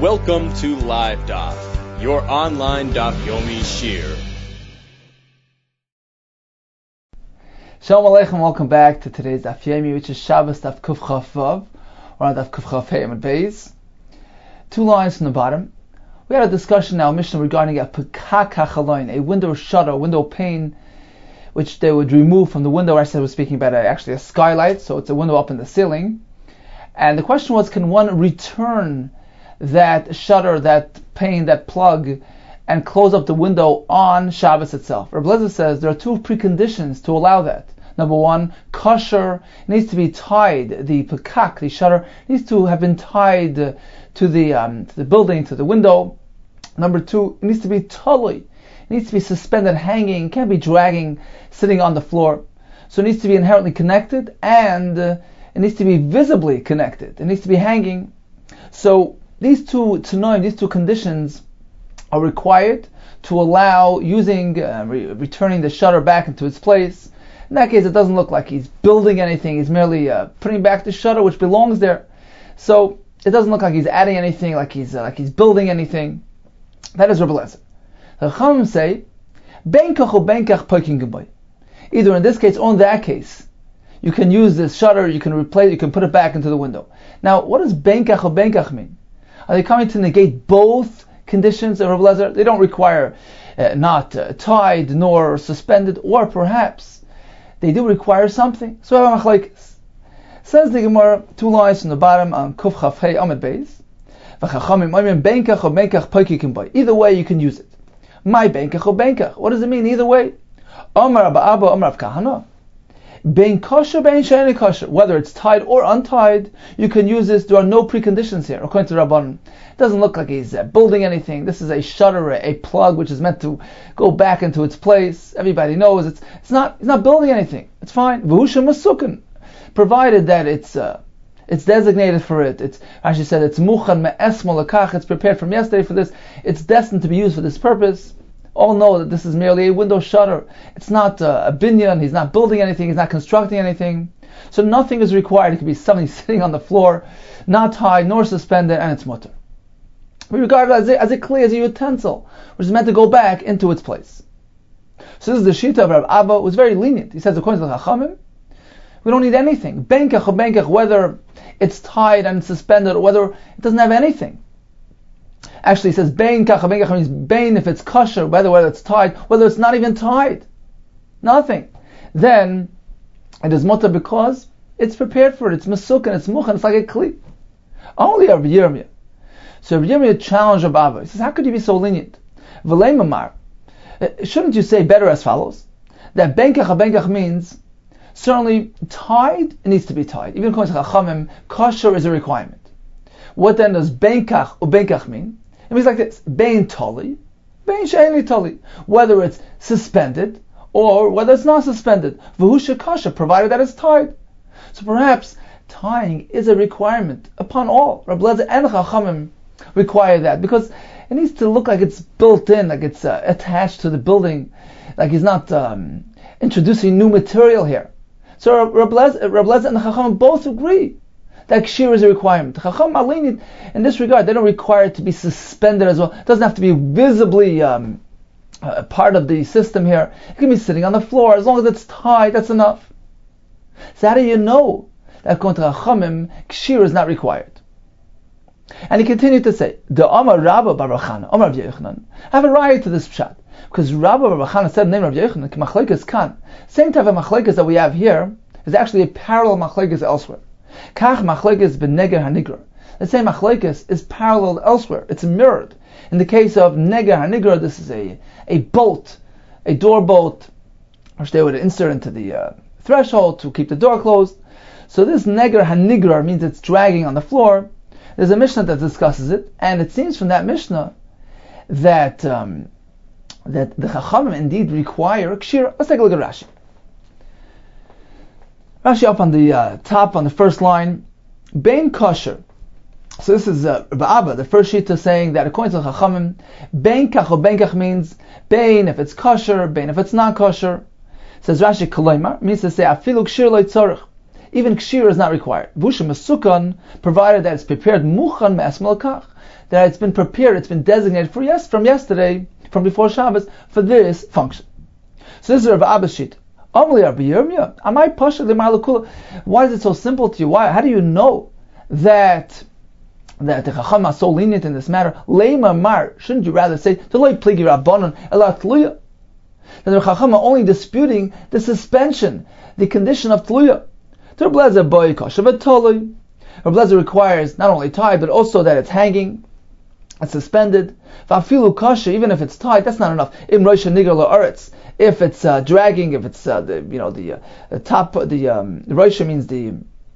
Welcome to Live Daf, your online Daf Yomi Shir. Shalom Aleichem, welcome back to today's Daf Yomi, which is Shabbos Daf Kuf Chaf Vav, or on Daf Kuf Chaf Hey Amud Beis. 2 lines from the bottom. We had a discussion now, Mishnah, regarding a pekak hachaloin, a window shutter, window pane, which they would remove from the window. I said I was speaking about actually a skylight, so it's a window up in the ceiling. And the question was, can one return that shutter, that pane, that plug, and close up the window on Shabbos itself? Rabbi Eliezer says there are 2 preconditions to allow that. Number 1, kosher, needs to be tied. The pekak, the shutter, needs to have been tied to the building, to the window. Number 2, it needs to be tali. It needs to be suspended, hanging. It can't be dragging, sitting on the floor. So it needs to be inherently connected, and it needs to be visibly connected. It needs to be hanging. So these two tanoim, these 2 conditions are required to allow using, returning the shutter back into its place. In that case, it doesn't look like he's building anything. He's merely putting back the shutter, which belongs there. So it doesn't look like he's adding anything, like he's building anything. That is Rabbi Eliezer. The Chachamim say, benkach or benkach poking geboy. Either in this case or in that case, you can use this shutter, you can replace, you can put it back into the window. Now, what does benkach or benkach mean? Are they coming to negate both conditions of Rabbi Eliezer? They don't require not tied nor suspended, or perhaps they do require something. So we have a machlokes. Says the Gemara, 2 lines from the bottom on Kuf Chaf Hey Amud Beis. Either way, you can use it. My benkach or benkach. What does it mean? Either way. Omar Abba Abba, Omar Rav Kahana. Bein kosher, bein she'eni kosher. Whether it's tied or untied, you can use this. There are no preconditions here, according to Rabbanan. It doesn't look like he's building anything. This is a shutter, a plug, which is meant to go back into its place. Everybody knows it's not building anything. It's fine. V'husha masukin, provided that it's designated for it. It's actually said it's muchan me'es molakach. It's prepared from yesterday for this. It's destined to be used for this purpose. All know that this is merely a window shutter. It's not a binyan. He's not building anything. He's not constructing anything. So nothing is required. It could be somebody sitting on the floor, not tied nor suspended, and it's mutter. We regard it as a kli, as a utensil, which is meant to go back into its place. So this is the shita of Rav Abba, who was very lenient. He says, according to the Chachamim, we don't need anything. Benkach or benkach, whether it's tied and suspended, or whether it doesn't have anything. Actually, it says bein kach benkach means bein if it's kosher, whether it's tied, whether it's not even tied, nothing. Then it is mutter because it's prepared for it. It's masukan, it's muchan, it's like a kli. Only Rabbi Yirmiyah. So Rabbi Yirmiyah challenged Rabbi Abba. He says, how could you be so lenient? V'lei mamar. Shouldn't you say better as follows? That benkach means certainly tied, it needs to be tied. Even according to Chachamim, kosher is a requirement. What then does benkach or benkach mean? It means like this: bein tali, bein she'eni tali. Whether it's suspended or whether it's not suspended, v'husha kosher, provided that it's tied. So perhaps tying is a requirement upon all. Rabbi Eliezer and Chachamim require that because it needs to look like it's built in, like it's attached to the building, like he's not introducing new material here. So Rabbi Eliezer and the Chachamim both agree that kshir is a requirement. The Chacham are lenient in this regard. They don't require it to be suspended as well. It doesn't have to be visibly part of the system here. It can be sitting on the floor. As long as it's tied, that's enough. So how do you know that according to Chachamim, kshir is not required? And he continued to say, the Amar Rabba bar Chana, Amar Rav Yochanan. I have a right to this pshat. Because Rabba bar Chana said the name of Rav Yochanan, machlekes kan. Same type of machlekes that we have here is actually a parallel machlekes elsewhere. Kach machlekes b'neger hanigra. The same machlekes is paralleled elsewhere. It's mirrored. In the case of neger hanigra, this is a bolt, a door bolt, which they would insert into the threshold to keep the door closed. So this neger hanigra means it's dragging on the floor. There's a Mishnah that discusses it, and it seems from that Mishnah that the Chachamim indeed require kshira. Let's take a look at Rashi. Rashi up on the top, on the first line, bein kosher. So this is Rabbi Abba, the first shita, saying that according to the Chachamim, bein kach or bein kach means bein if it's kosher, bein if it's not kosher. Says Rashi, koloimar means to say afilu kshir lo tzorich. even kshira is not required. Vushim Masukan, provided that it's prepared muchan me'esmel kach, that it's been prepared, it's been designated from yesterday, from before Shabbos, for this function. So this is Rav Abba's sheet. Why is it so simple to you? How do you know that the Chacham are so lenient in this matter? Leima mar, shouldn't you rather say T'loi pligi rabbanon ela tluya? That the Chacham are only disputing the suspension, the condition of tluya. Rav Lezer boy kosher v'toloi. Rav Lezer requires not only tied but also that it's hanging, it's suspended. V'afilu kosher, even if it's tied, that's not enough. Im rosh nigar la'aretz. If it's dragging, if it's the top, the rosh means the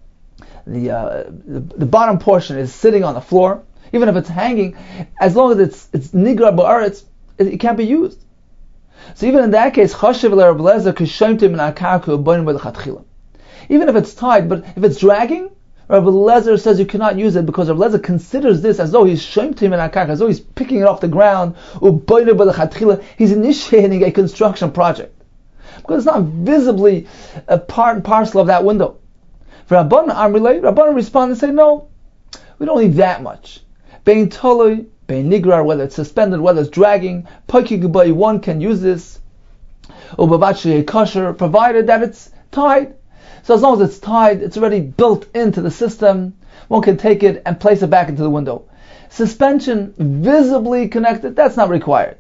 bottom portion is sitting on the floor. Even if it's hanging, as long as it's nigra ba'aretz, it can't be used. So even in that case, chashiv le'Rav Lezer k'shomtim min ha'karka u'bonim b'lechatchila. Even if it's tied, but if it's dragging, Rav Lezer says you cannot use it because Rav Lezer considers this as though he's shomtim min ha'karka, as though he's picking it off the ground. U'bonim b'lechatchila, he's initiating a construction project because it's not visibly a part and parcel of that window. For Rabbanan respond and say, no, we don't need that much. Bein toloi, bein nigrar, whether it's suspended, whether it's dragging, one can use this. Ubavat kosher, provided that it's tied. So as long as it's tied, it's already built into the system. One can take it and place it back into the window. Suspension, visibly connected, that's not required.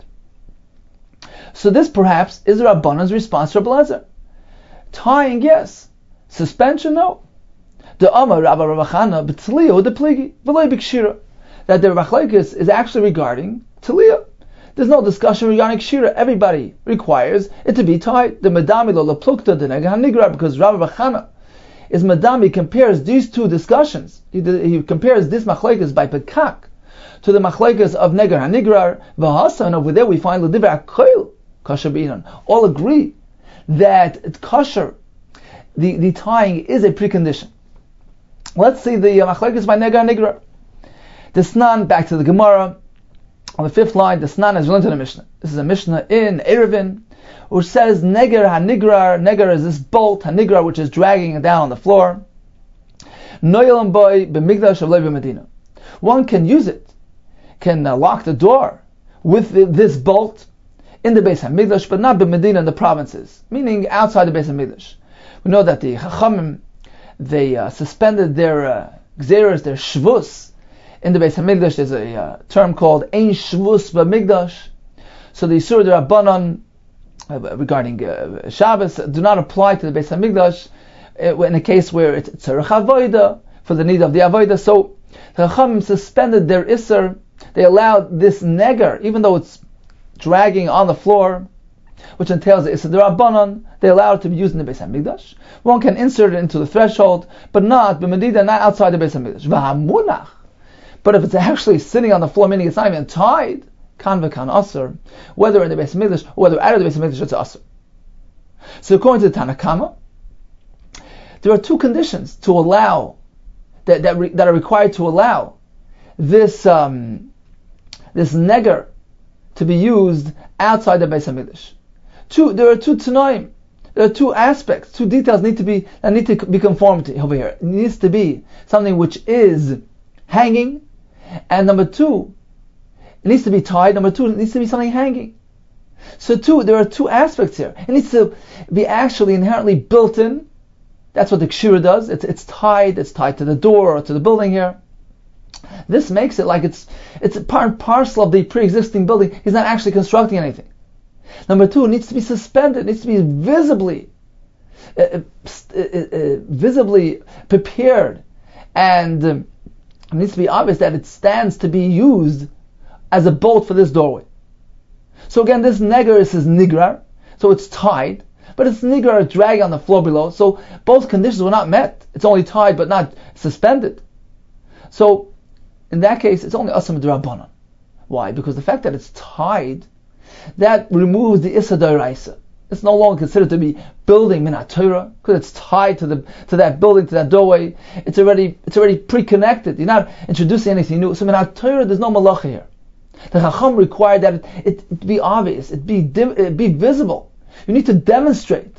So this perhaps is Rabbanan's response to Rav Lezer. Tying, yes. Suspension, no. The Amar Rabba Ravachana b'tzliya the pligi v'lei b'kshira, that the machlokes is actually regarding tzliya. There's no discussion regarding kshira. Everybody requires it to be tied. The medami lo leplukta the nega hanigra, because Rabba Ravachana is medami, compares these two discussions. He compares this machlokes by pekak to the machlokes of negar hanigrar v'hasa, and over there we find l'divrei akoil kosher b'inan. All agree that kosher, the tying is a precondition. Let's see the machlokes by negar nigra. The Snan, back to the Gemara, on the 5th line, the Snan has learned in the Mishnah. This is a Mishnah in Eruvin, which says negar hanigrar. Negar is this bolt, hanigrar, which is dragging it down on the floor. Noyelam boy b'migdash of Levi Medina. One can use it, can lock the door with this bolt in the Beis HaMikdash, but not b'Medina in the provinces, meaning outside the Beis HaMikdash. We know that the Chachamim, they suspended their gzeros, their shvus, in the Beis HaMikdash. There's a term called Ein Shvus B'Mikdash. So the Yisur Rabbanon regarding Shabbos do not apply to the Beis HaMikdash in a case where it's tzarech avoda, for the need of the avoda. So the Chachamim suspended their Isser. They allowed this negar, even though it's dragging on the floor, which entails the Isser Rabbanon, they allow it to be used in the Beis HaMikdash. One can insert it into the threshold, but not b'medida, not outside the Beis HaMikdash. V'hamunach. But if it's actually sitting on the floor, meaning it's not even tied, kan v'kan asur, whether in the Beis HaMikdash or whether out of the Beis HaMikdash, it's asur. So according to the Tanakama, there are two conditions to allow that are required to allow this this negar to be used outside the Beis HaMikdash. There are two tanaim. There are two aspects, two details that need to be conformed to over here. It needs to be something which is hanging, and number two, it needs to be tied. Number two, it needs to be something hanging. So there are two aspects here. It needs to be actually inherently built in. That's what the kshira does. It's tied to the door or to the building here. This makes it like it's a part and parcel of the pre-existing building. He's not actually constructing anything. Number two, it needs to be suspended. It needs to be visibly prepared, and it needs to be obvious that it stands to be used as a bolt for this doorway. So again, this negar is nigrar, so it's tied, but it's nigrar dragging on the floor below. So both conditions were not met. It's only tied but not suspended. So in that case, it's only asam d'Rabbanan. Why? Because the fact that it's tied, that removes the Issa D'Oraisa. It's no longer considered to be building Minat Torah, because it's tied to that building, to that doorway. It's already pre-connected. You're not introducing anything new. So Minat Torah, there's no malacha here. The Chacham required that it be obvious, it be visible. You need to demonstrate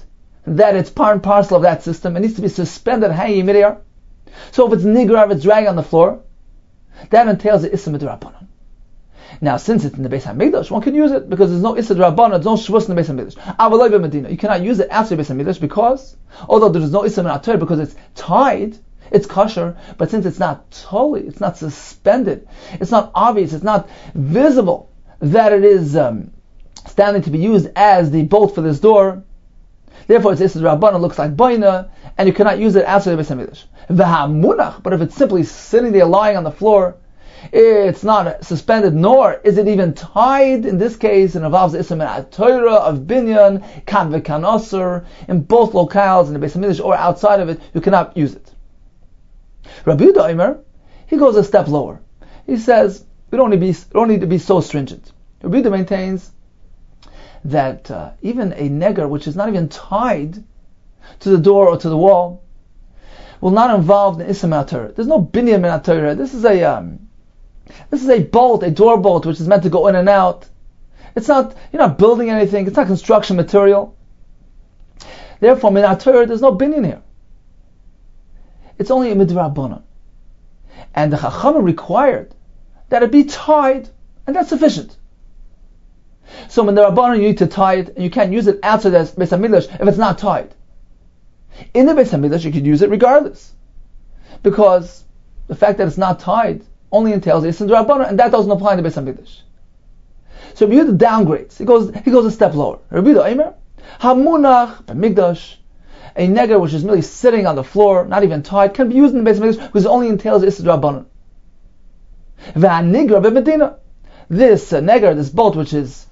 that it's part and parcel of that system. It needs to be suspended, hanging midair. So if it's nigra, if it's dragging on the floor, that entails the issa midrabanan. Now, since it's in the Beis Hamikdash, one can use it because there's no issa drabanan, there's no shvus in the Beis Hamikdash. Avaloi b'Medina, you cannot use it outside the Beis Hamikdash because, although there is no issa minator because it's tied, it's kosher, but since it's not totally, it's not suspended, it's not obvious, it's not visible that it is standing to be used as the bolt for this door, therefore it's issa drabanan, looks like boina, and you cannot use it outside the Beis Hamikdash. V'hamunach, but if it's simply sitting there lying on the floor, it's not suspended, nor is it even tied. In this case, it involves the Isra min Torah of binyan, kan v'kan osur, in both locales, in the Beis Hamikdash or outside of it, you cannot use it. Rabbi Yehuda Omer, he goes a step lower. He says, we don't need to be so stringent. Rabbi Yehuda maintains that even a neger, which is not even tied to the door or to the wall, will not involve the Isra min Torah. There's no binyan min Torah. This is a bolt, a door bolt, which is meant to go in and out. It's not, you're not building anything, it's not construction material. Therefore, min Torah, there's no binyan here. It's only a midrabanan. And the Chachamim required that it be tied, and that's sufficient. So midrabanan, you need to tie it, and you can't use it outside the Beis Hamikdash if it's not tied. In the Beis Hamikdash, you can use it regardless. Because the fact that it's not tied only entails Issa D'Rabbanan, and that doesn't apply in the Beis Hamikdash. So Rabbi Yehuda downgrades. He goes a step lower. Rabbi Yehuda Omer, Hamunach b'Mikdash, a neger which is merely sitting on the floor, not even tied, can be used in the Beis Hamikdash because it only entails Issa D'Rabbanan. V'Hanigra b'Medina, this neger, this bolt which is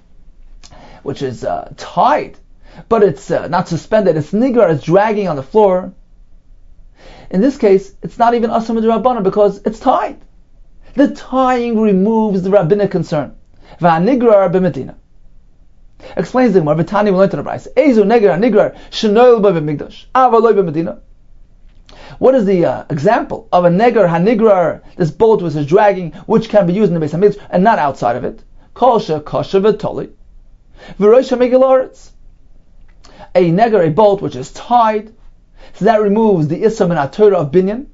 tied, but it's not suspended, it's nigra, it's dragging on the floor. In this case, it's not even Asam D'Rabbanan because it's tied. The tying removes the rabbinic concern. V'anigrar b'Medina. Explains the Gemara. V'tani we learned in the Brayso. Ezu negrar nigrar shenoil b'Mikdash. Avaloi b'Medina. What is the example of a negar hanigrar, this bolt which is dragging, which can be used in the Beis Hamikdash and not outside of it? Kosher kosher v'toli. V'roisha megilaretz. A negar, a bolt which is tied, so that removes the Issa min Torah of binyan,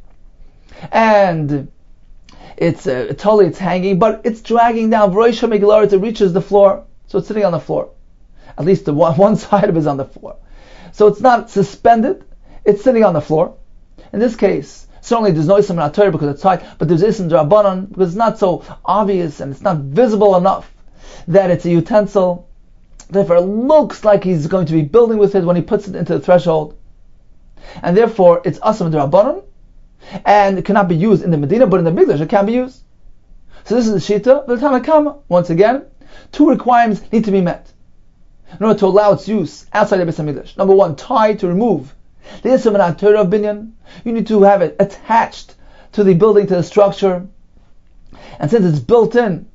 and it's totally, it's hanging, but it's dragging down. V'roisha megilaretz, it reaches the floor, so it's sitting on the floor. At least the one side of it is on the floor. So it's not suspended, it's sitting on the floor. In this case, certainly there's no Issa min Torah because it's tied, but there's Issa D'Rabbanan because it's not so obvious and it's not visible enough that it's a utensil. Therefore, it looks like he's going to be building with it when he puts it into the threshold. And therefore, it's Asam D'Rabbanan, and it cannot be used in the Medina, but in the Mikdash it can be used. So this is the Shita, the Tanna Kama. Once again, two requirements need to be met in order to allow its use outside the Beis Hamikdash. Number one, tie to remove the Issa min Torah of binyan. You need to have it attached to the building, to the structure. And since it's built in,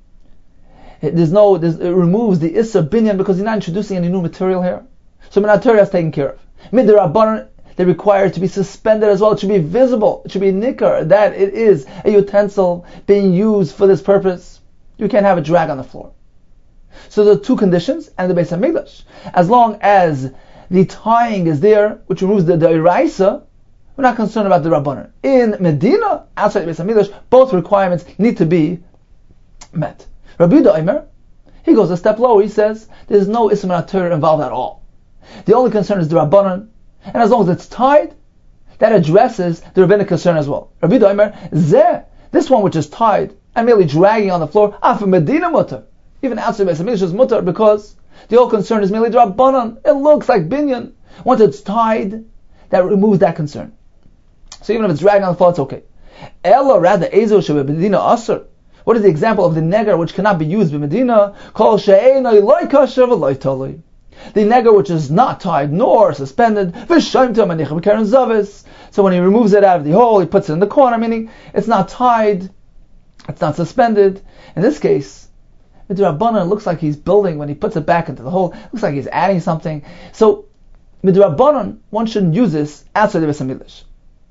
it removes the Issa binyan because you're not introducing any new material here. So min Torah is taken care of. Midrabanan, they require it to be suspended as well. It should be visible. It should be nikar that it is a utensil being used for this purpose. You can't have it drag on the floor. So there are two conditions, and the Beis Hamikdash, as long as the tying is there, which removes the Iraisa, we're not concerned about the Rabbanan. In Medina, outside the Beis Hamikdash, both requirements need to be met. Rabbi Yehuda Omer, he goes a step lower. He says there's no Issa min Torah involved at all. The only concern is the Rabbanan, and as long as it's tied, that addresses the rabbinic concern as well. Rabbi Yehuda Omer, Zeh, this one which is tied and merely dragging on the floor, Af Medina mutar. Even outside Beis Hamikdash is mutar because the whole concern is merely the Rabbanan. It looks like binyan. Once it's tied, that removes that concern. So even if it's dragging on the floor, it's okay. Ella rather Ezo shebe Medina asur. What is the example of the neger which cannot be used by Medina? Kol she'enoi loy kasher v'loy toloi. The neger which is not tied nor suspended. V'shoimto manicha b'karen zavis. So when he removes it out of the hole, he puts it in the corner, meaning it's not tied, it's not suspended. In this case, the Rabbanan looks like he's building when he puts it back into the hole. It looks like he's adding something. So, midrabanan, one shouldn't use this outside the Beis Hamikdash.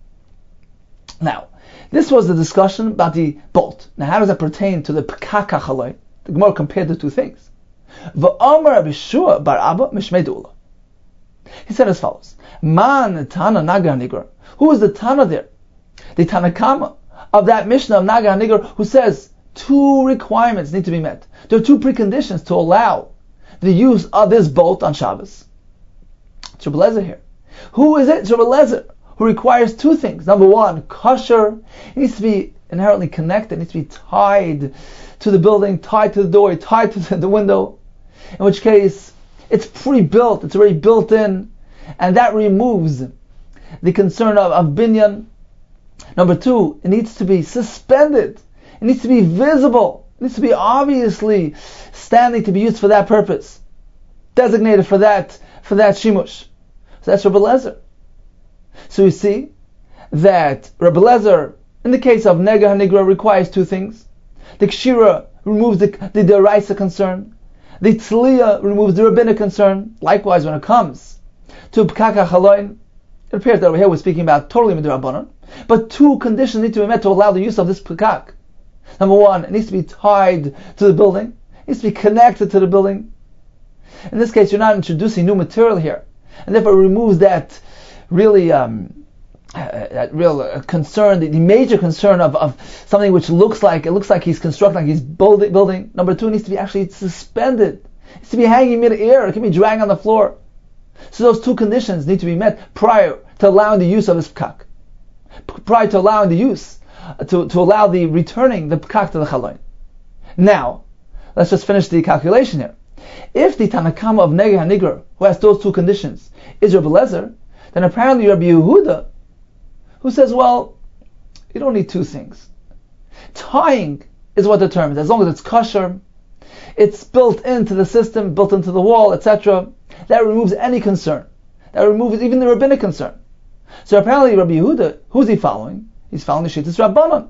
Now, this was the discussion about the bolt. Now, how does that pertain to the pekaka chaloi? The Gemara compared the two things. V'amar Rabbi Shua bar Abba mishmei de'ula. He said as follows: Man Tana Nagar Nigar. Who is the Tana there? The Tanakama of that Mishnah of Nagar Nigar, who says two requirements need to be met. There are two preconditions to allow the use of this bolt on Shabbos. It's Rebbe Lezer here. Who is it? It's Rebbe Lezer, who requires two things. Number one, kosher. It needs to be inherently connected. It needs to be tied to the building, tied to the door, tied to the window. In which case, it's pre-built. It's already built in. And that removes the concern of binyan. Number two, it needs to be suspended. It needs to be visible. It needs to be obviously standing to be used for that purpose. Designated for that shimush. So that's Rebbe Lezer. So we see that Rebbe Lezer, in the case of Nega HaNigra, requires two things. The Kshira removes the Deraisa concern. The Tzliya removes the rabbinic concern. Likewise, when it comes to Pkaka Chaloin, it appears that over here we're speaking about totally Midrabanan. But two conditions need to be met to allow the use of this Pkak. Number one, it needs to be tied to the building. It needs to be connected to the building. In this case, you're not introducing new material here. And therefore it removes that really that real concern, the major concern of something which looks like he's constructing, like he's building. Number two, it needs to be actually suspended. It needs to be hanging mid-air. It can be dragging on the floor. So those two conditions need to be met prior to allowing the use of this pkak. Prior to allowing the use, to allow the returning the pkak to the chaloin. Now, let's just finish the calculation here. If the Tanakama of Nega HaNigra, who has those two conditions, is Rebbe Lezer, then apparently Rabbi Yehuda, who says, well, you don't need two things. Tying is what determines. As long as it's kosher, it's built into the system, built into the wall, etc., that removes any concern. That removes even the rabbinic concern. So apparently Rabbi Yehuda, who's he following? He's following the Shittas Rabbanan.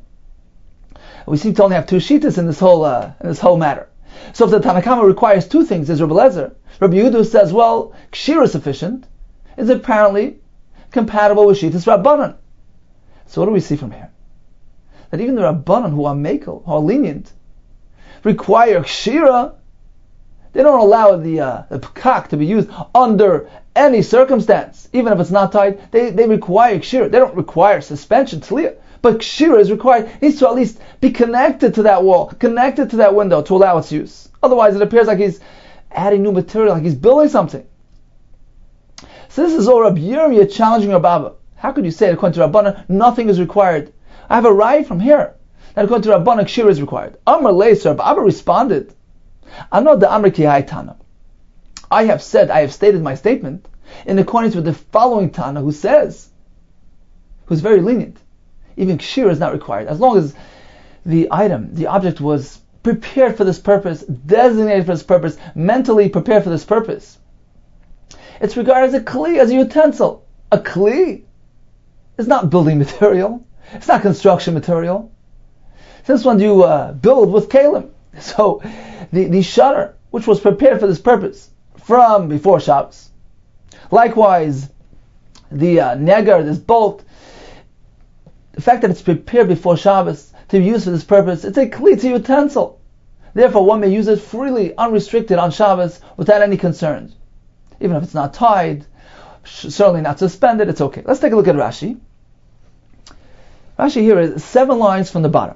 We seem to only have two Shittas in this whole matter. So if the Tanakama requires two things, as Rebbe Lezer, Rabbi Yehuda says, well, Kshira is sufficient, is apparently compatible with Shittas Rabbanan. So what do we see from here? That even the Rabbanan, who are mekel, who are lenient, require Kshira. They don't allow the pkak to be used under any circumstance, even if it's not tied. They require Kshira. They don't require suspension, tzliya. But Kshira is required. It needs to at least be connected to that wall, connected to that window to allow its use. Otherwise it appears like he's adding new material, like he's building something. So this is all Rabbi Yirmiyah challenging Rabbi Abba. How could you say that according to Rabbanan, nothing is required? I have a right from here that according to Rabbanan, Kshira is required. Amar Leis, Rabbi Abba responded, Ano da Amr ki hai Tana. I have stated my statement in accordance with the following Tana, who says, who's very lenient. Even Kshira is not required. As long as the item, the object was prepared for this purpose, designated for this purpose, mentally prepared for this purpose. It's regarded as a kli, as a utensil. A kli is not building material. It's not construction material. Since when do you build with kalim? So the shutter, which was prepared for this purpose from before Shabbos. Likewise, the negar, this bolt, the fact that it's prepared before Shabbos to be used for this purpose, it's a kli, it's a utensil. Therefore, one may use it freely, unrestricted on Shabbos, without any concerns. Even if it's not tied, certainly not suspended, it's okay. Let's take a look at Rashi. Rashi here is 7 lines from the bottom.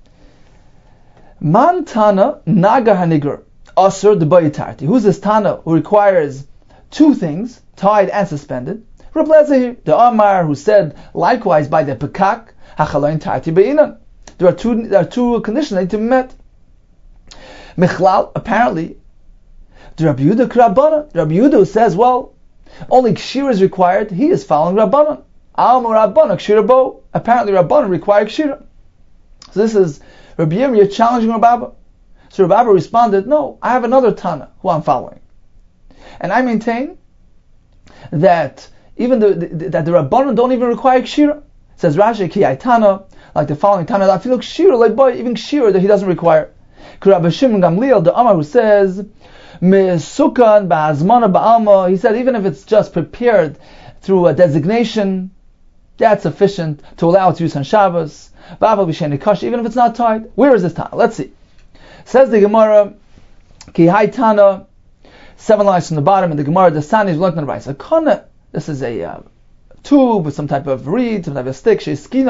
Man Tana Nagar HaNigar Asur D'Bayitarti. Who's this Tana who requires two things, tied and suspended? Rebbe Lezer, the Amar, who said likewise by the Pekak Hachalain Tarti Be'inan. There are two conditions that need to be met. Michlal, apparently, the Rabbi Yehuda Rabbanan. Rabbi Yehuda says, well, only Kshira is required. He is following Rabbanan. Alma Rabbanan Kshira Bo. Apparently, Rabbanan require Kshira. So this is Rabbi Yirmiyah challenging Rabbi Abba. So Rabbi Abba responded, no, I have another Tana who I'm following. And I maintain that even that the Rabbanan don't even require Kshira. Says Rashi, Ki ai Tana, like the following Tana, I feel Kshira, like boy, even Kshira that he doesn't require. Rabbi Shimon Gamliel, the Amar, who says, Mesukan ba'azmana ba'alma, he said even if it's just prepared through a designation, that's sufficient to allow its use on Shabbos. Even if it's not tied. Where is this Tana? Let's see. Says the Gemara, Ki hai Tana, 7 lines from the bottom in the Gemara, the Sani is learned in the Brisa. Kana, this is a tube with some type of reed, some type of stick. So the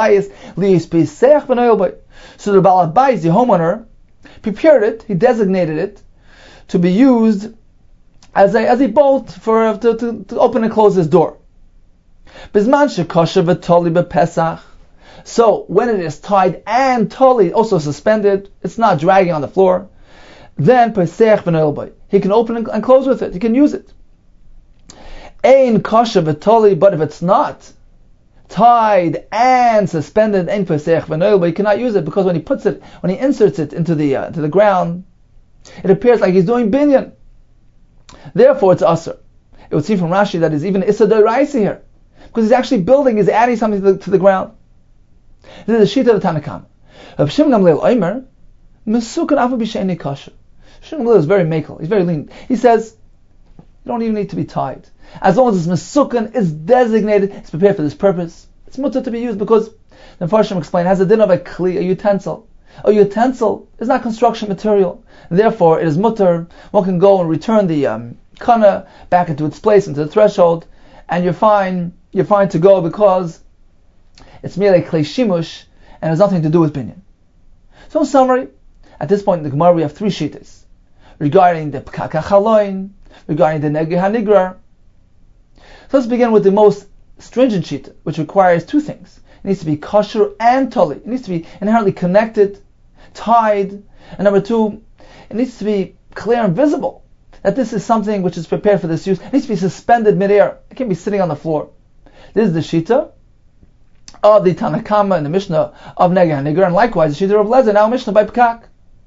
Baal Bayis, the homeowner, prepared it. He designated it to be used as a bolt to open and close his door. So when it is tied and totally also suspended, it's not dragging on the floor, then he can open and close with it. He can use it. Ein kosher v'toli, but if it's not tied and suspended, ein pesach v'noil, he cannot use it because when he inserts it into the ground, it appears like he's doing binyan. Therefore, it's aser. It would seem from Rashi that is even issa d'oraisa here, because he's actually building, he's adding something to the ground. This is the Shita of the Tanakam. Rav Shimon Gamliel Omer, mesukan afu b'she'eni kosher. Shimon Gamliel is very makel. He's very lenient. He says, you don't even need to be tied. As long as it's mesukan, it's designated, it's prepared for this purpose. It's mutter to be used because the Farshim explain, it has a din of a kli, a utensil. A utensil is not construction material. Therefore, it is mutter. One can go and return the kana back into its place, into the threshold, and you're fine to go because it's merely klei shimush and has nothing to do with binyan. So in summary, at this point in the Gemara we have 3 shitas regarding the pkak hachaloin, regarding the negeh hanigrar. So let's begin with the most stringent shita, which requires 2 things. It needs to be kosher and toli. It needs to be inherently connected, tied, and number 2, it needs to be clear and visible that this is something which is prepared for this use. It needs to be suspended midair. It can't be sitting on the floor. This is the shita of the Tanakama and the Mishnah of Negeh HaNigar, and likewise the Shita of Lezer, now Mishnah by Pekak.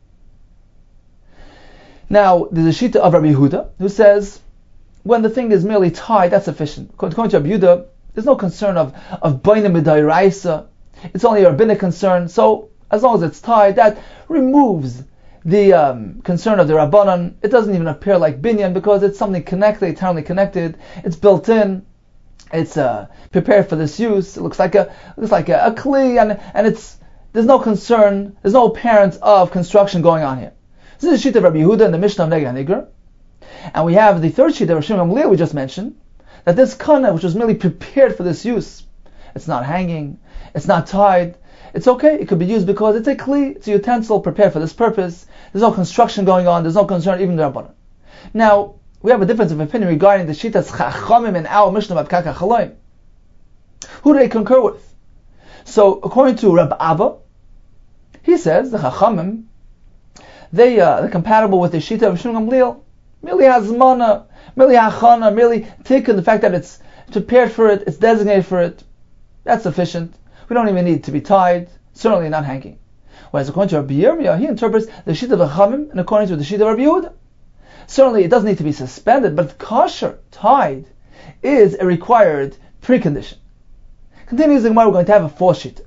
Now, there's a Shita of Rabbi Yehuda, who says, when the thing is merely tied, that's sufficient. According to Rabbi Yehuda, there's no concern of Baina Midairaisa. It's only a rabbinic concern, so as long as it's tied, that removes the concern of the Rabbanan. It doesn't even appear like binyan, because it's something connected, eternally connected, it's built in, it's prepared for this use. It looks like a kli, and there's no concern, there's no appearance of construction going on here. This is the Shita of Rabbi Yehuda in the Mishnah of Negeh HaNigar. And we have the third Shita of Shimon Gamliel we just mentioned, that this kana, which was merely prepared for this use, it's not hanging, it's not tied, it's okay, it could be used because it's a kli, it's a utensil prepared for this purpose, there's no construction going on, there's no concern, even the Rabbanan. Now, we have a difference of opinion regarding the Shitas Chachamim and our Mishnah of Pkak HaChaloim. Who do they concur with? So, according to Rab Abba, he says the Chachamim, they're compatible with the Shita of Shimon Gamliel. Merely hazmana, merely hachana, merely tikkun, the fact that it's prepared for it, it's designated for it, that's sufficient. We don't even need to be tied, certainly not hanging. Whereas according to Rabbi Yirmiyah, he interprets the Shita of Chachamim, and according to the Shita of Rabbi Yehuda, certainly it doesn't need to be suspended, but kosher, tied, is a required precondition. Continues the Gemara, we're going to have a 4th Shita.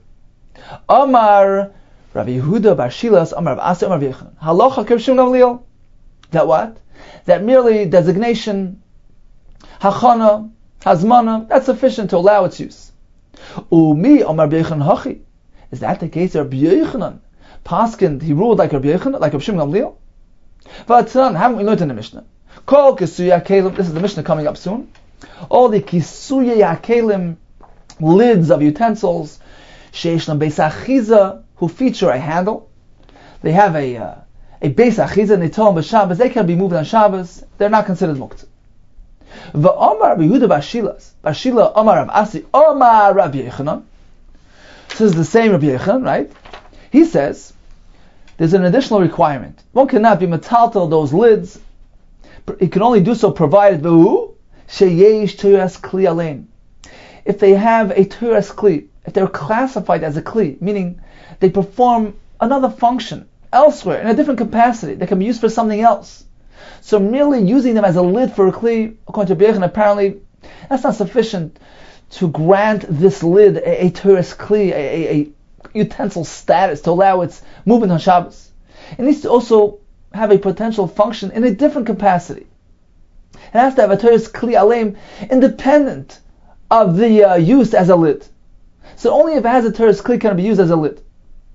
Amar Rabbi Yehuda bar Shilas, Amar Rav Asi, Amar Rav Yechanan. Halacha k'Rav Shimon Gamliel. That what? That merely designation, hachana, hazmana, that's sufficient to allow its use. Umi Amar Rav Yechanan hachi. Is that the case of Rabbi Yechanan? Paskind, he ruled like Rabbi Yechanan, like Rav Shimon Gamliel? V'atzanan, haven't we learned in the Mishnah? Kol kisuya kelim, this is the Mishnah coming up soon. All the kisuya kelim, lids of utensils, sheishnam beis achiza, who feature a handle. They have a beis achiza, and they tell them b'Shabbos, they can be moved on Shabbos, they're not considered muktzah. V'omar Rabbi Yehuda bar Shila, Omar Rav Asi, Omar Rabbi Yechanan. This is the same Rabbi Yechanan, right? He says, there's an additional requirement. One cannot be metaltal those lids. It can only do so provided sheyesh turas kli alein. If they have a turas kli, if they're classified as a kli, meaning they perform another function elsewhere in a different capacity, they can be used for something else. So merely using them as a lid for a kli, according to Bechan, apparently that's not sufficient to grant this lid a turas kli, a utensil status to allow its movement on Shabbos. It needs to also have a potential function in a different capacity. It has to have a turas kli aleim independent of the use as a lid. So only if it has a turas kli can it be used as a lid.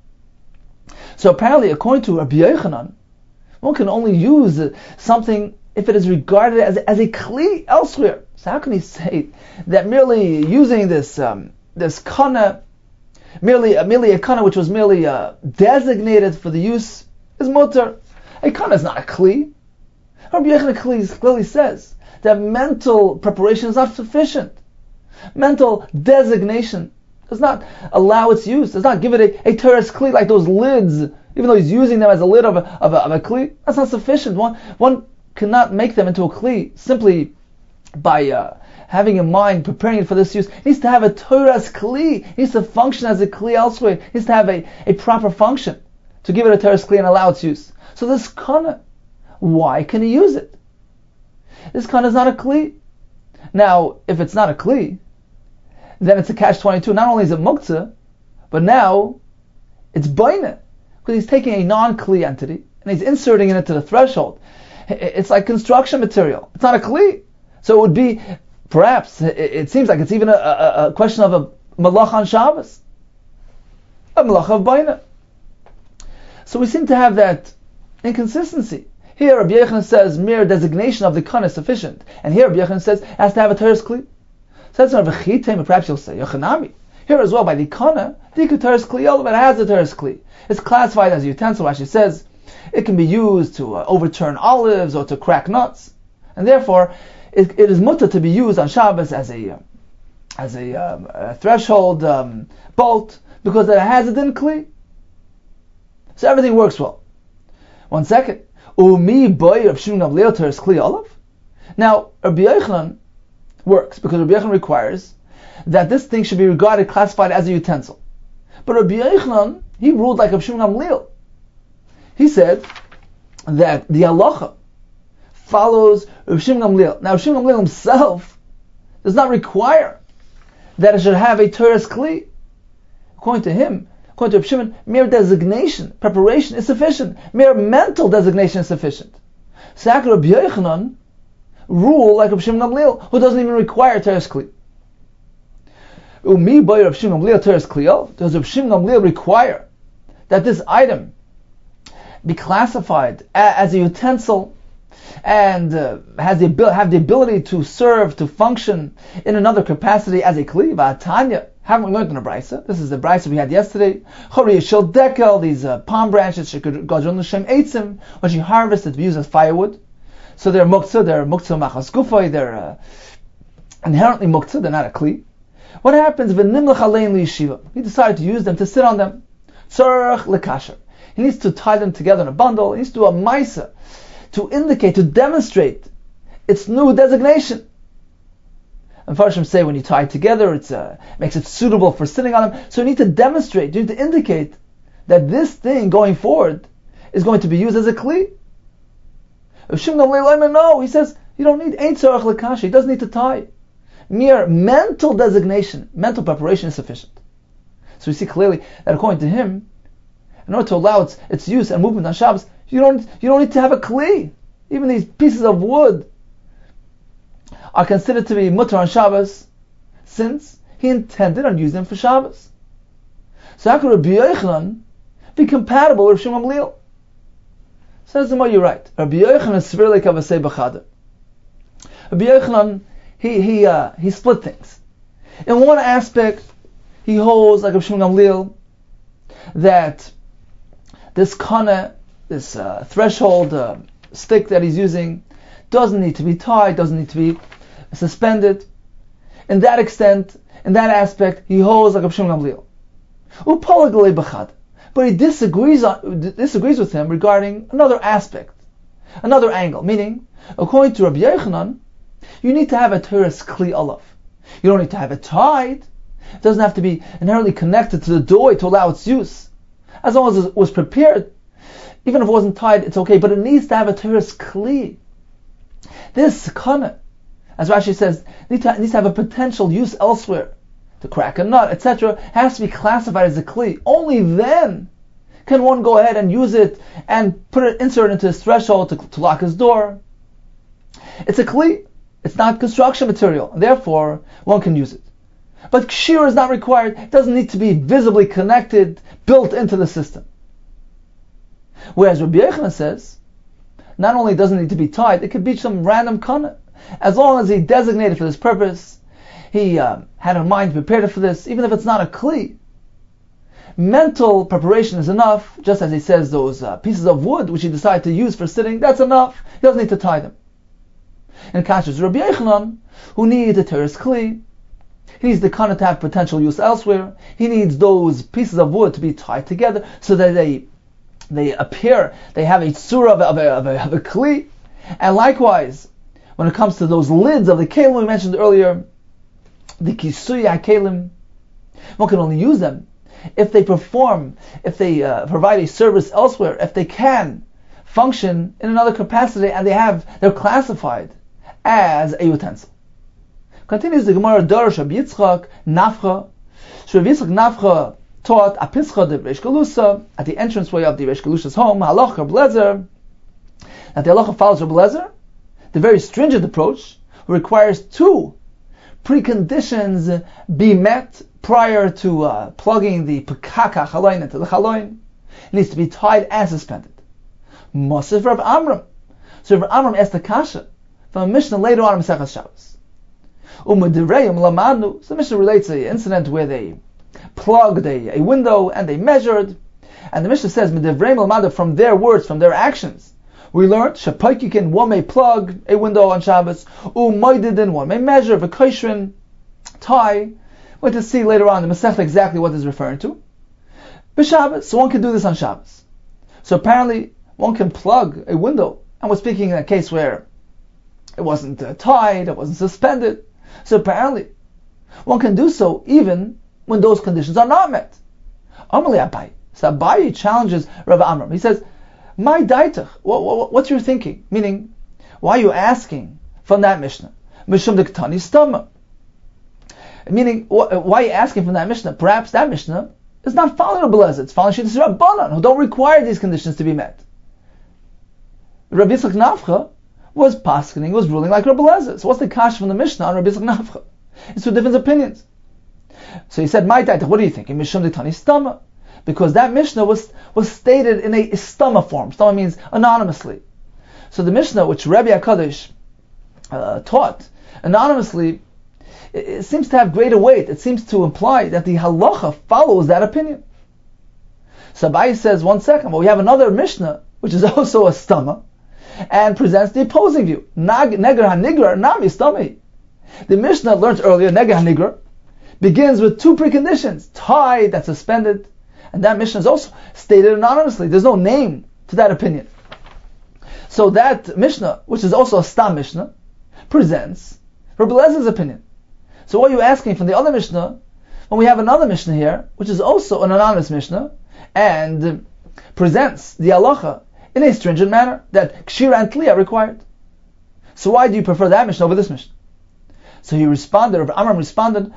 So apparently, according to Rabbi Yechanan, one can only use something if it is regarded as a kli elsewhere. So how can he say that merely using this kana, merely a kana which was merely designated for the use, is mutter? A kana is not a kli. Rabbi Yochanan clearly says that mental preparation is not sufficient. Mental designation does not allow its use, does not give it a teres kli like those lids, even though he's using them as a lid of a kli. That's not sufficient. One cannot make them into a kli simply by having in mind preparing it for this use. It needs to have a teres kli. It needs to function as a kli elsewhere. It needs to have a proper function to give it a teres kli and allow its use. So this kana, why can he use it? This kana is not a kli. Now, if it's not a kli, then it's a catch-22. Not only is it muktzah, but now it's baina, because he's taking a non-kli entity and he's inserting it into the threshold. It's like construction material. It's not a kli. So it would be, perhaps, it seems like it's even a question of a malach on Shabbos, a malach of baina. So we seem to have that inconsistency. Here Rabbi Yochanan says mere designation of the kana is sufficient, and here Rabbi Yochanan says it has to have a teres kli. So that's not a chitem, perhaps you'll say Yochanami. Here as well by the kana, the teres kli, all of it has a teres kli. It's classified as a utensil. Rashi says it can be used to overturn olives or to crack nuts, and therefore it is mutter to be used on Shabbos as a threshold bolt because it has a din kli. So everything works well. One second. Umi boy Rav Shimon Gamliel teres kli olav. Now Rabbi Yochanan works because Rabbi Yochanan requires that this thing should be regarded, classified as a utensil. But Rabbi Yochanan, he ruled like Rav Shimon Gamliel. He said that the halacha follows Rav Shimon Gamliel. Now Rav Shimon Gamliel himself does not require that it should have a teres kli. According to him, according to Rav Shimon, mere designation, preparation is sufficient. Mere mental designation is sufficient. So how could Rabbi Yochanan rule like Rav Shimon Gamliel, who doesn't even require teres kli? Umi by Rav Shimon Gamliel teres kli. Does Rav Shimon Gamliel require that this item be classified as a utensil and have the ability to serve, to function in another capacity as a kli? V'atanya, haven't we learned in the Brisa? This is the Brisa we had yesterday. Chori Yishel Dekel, these palm branches, Gadron L'Shem Eitzim, which you harvest to be used as firewood. So they're muktzah machas gufay, they're inherently muktzah, they're not a kli. What happens? V'nimlach alein liyeshiva. He decided to use them, to sit on them. Tzarech lekasher. He needs to tie them together in a bundle. He needs to do a maisa to indicate, to demonstrate its new designation. And Farshim say when you tie it together, it makes it suitable for sitting on them. So you need to demonstrate, you need to indicate that this thing going forward is going to be used as a kli. No, he says you don't need ein tzarech lekasher. He doesn't need to tie. Mere mental designation, mental preparation is sufficient. So we see clearly that according to him, in order to allow its use and movement on Shabbos, you don't need to have a kli. Even these pieces of wood are considered to be mutter on Shabbos, since he intended on using them for Shabbos. So how could Rabbi Yochanan be compatible with Shimon Gamliel? Says the more you're right. Rabbi Yochanan is severely kavasei b'chada. Rabbi Yochanan he split things. In one aspect, he holds like Rabbi Shimon Gamliel that this kana, this threshold stick that he's using, doesn't need to be tied, doesn't need to be suspended. In that extent, in that aspect, he holds like Rabbi Shimon Gamliel. Upalagalei b'chada. But he disagrees with him regarding another aspect, another angle. Meaning, according to Rabbi Yochanan, you need to have a teres kli olav. You don't need to have it tied. It doesn't have to be inherently connected to the doy to allow its use. As long as it was prepared, even if it wasn't tied, it's okay. But it needs to have a teres kli. This kana, as Rashi says, needs to have a potential use elsewhere. To crack a nut, etc., has to be classified as a kli. Only then can one go ahead and use it and insert it into his threshold to lock his door. It's a kli. It's not construction material. Therefore, one can use it. But kshira is not required. It doesn't need to be visibly connected, built into the system. Whereas Rabbi Yochanan says not only doesn't need to be tied, it could be some random kana. As long as he designated for this purpose, he had in mind, prepared for this, even if it's not a kli. Mental preparation is enough, just as he says those pieces of wood which he decided to use for sitting, that's enough. He doesn't need to tie them. In contrast to Rabbi Yochanan, who needs a teres kli, he needs the kana to have potential use elsewhere. He needs those pieces of wood to be tied together so that they appear, they have a tzura of a kli. And likewise, when it comes to those lids of the kelim we mentioned earlier, the kisui kelim, one can only use them if they provide a service elsewhere, if they can function in another capacity and they're classified as a utensil. Continues the Gemara, Darash Rabbi Yitzchak Nafcha. Rabbi Yitzchak Nafcha taught a Pischa de Reish Galusa at the entranceway of the Reish Galusa's home, Halacha Rabbi Lezer, that the halacha follows Rabbi Lezer, the very stringent approach, requires two preconditions be met prior to plugging the pekaka chaloin into the chaloin. It needs to be tied and suspended. Mosif Rav Amram. So Rav Amram asked the kasha from a Mishnah later on in Masechas Shabbos. So the Mishnah relates an incident where they plugged a window and they measured, and the Mishnah says from their words, from their actions, we learned Shapaikikin, one may plug a window on Shabbos, Umaydidin, one may measure, V'kaishrin, tie. We're going to see later on in the Masechta exactly what this is referring to. B'Shabbos, so one can do this on Shabbos. So apparently, one can plug a window, and we're speaking in a case where it wasn't tied, it wasn't suspended. So apparently, one can do so even when those conditions are not met. Amalei Abaye. So Abaye challenges Rav Amram. He says, "My daitach, what's your thinking? Meaning, why are you asking from that Mishnah? Mishum dektani stama. Meaning, why are you asking from that Mishnah? Perhaps that Mishnah is not following Rabbi Lezer. It's following Shittas Rabbanan, who don't require these conditions to be met. Rabbi Yitzchak Nafcha was paskening, was ruling like Rabbi Lezer. So what's the kash from the Mishnah on Rabbi Yitzchak Nafcha? It's two different opinions. So he said, "My daitach, what are you thinking? Mishum dektani stama." Because that Mishnah was stated in a stama form. Stama means anonymously. So the Mishnah, which Rabbi HaKadosh taught anonymously, it seems to have greater weight. It seems to imply that the halacha follows that opinion. So Abaye says, one second, well, we have another Mishnah, which is also a stama, and presents the opposing view. Neger hanigra nami stami. The Mishnah learned earlier, neger hanigra, begins with two preconditions, tied and suspended. And that Mishnah is also stated anonymously. There's no name to that opinion. So that Mishnah, which is also a Stam Mishnah, presents Rabbi Lezer's opinion. So what are you asking from the other Mishnah, when we have another Mishnah here, which is also an anonymous Mishnah, and presents the halacha in a stringent manner, that Kshira and Tliya are required? So why do you prefer that Mishnah over this Mishnah? So he responded, Rav Amram responded,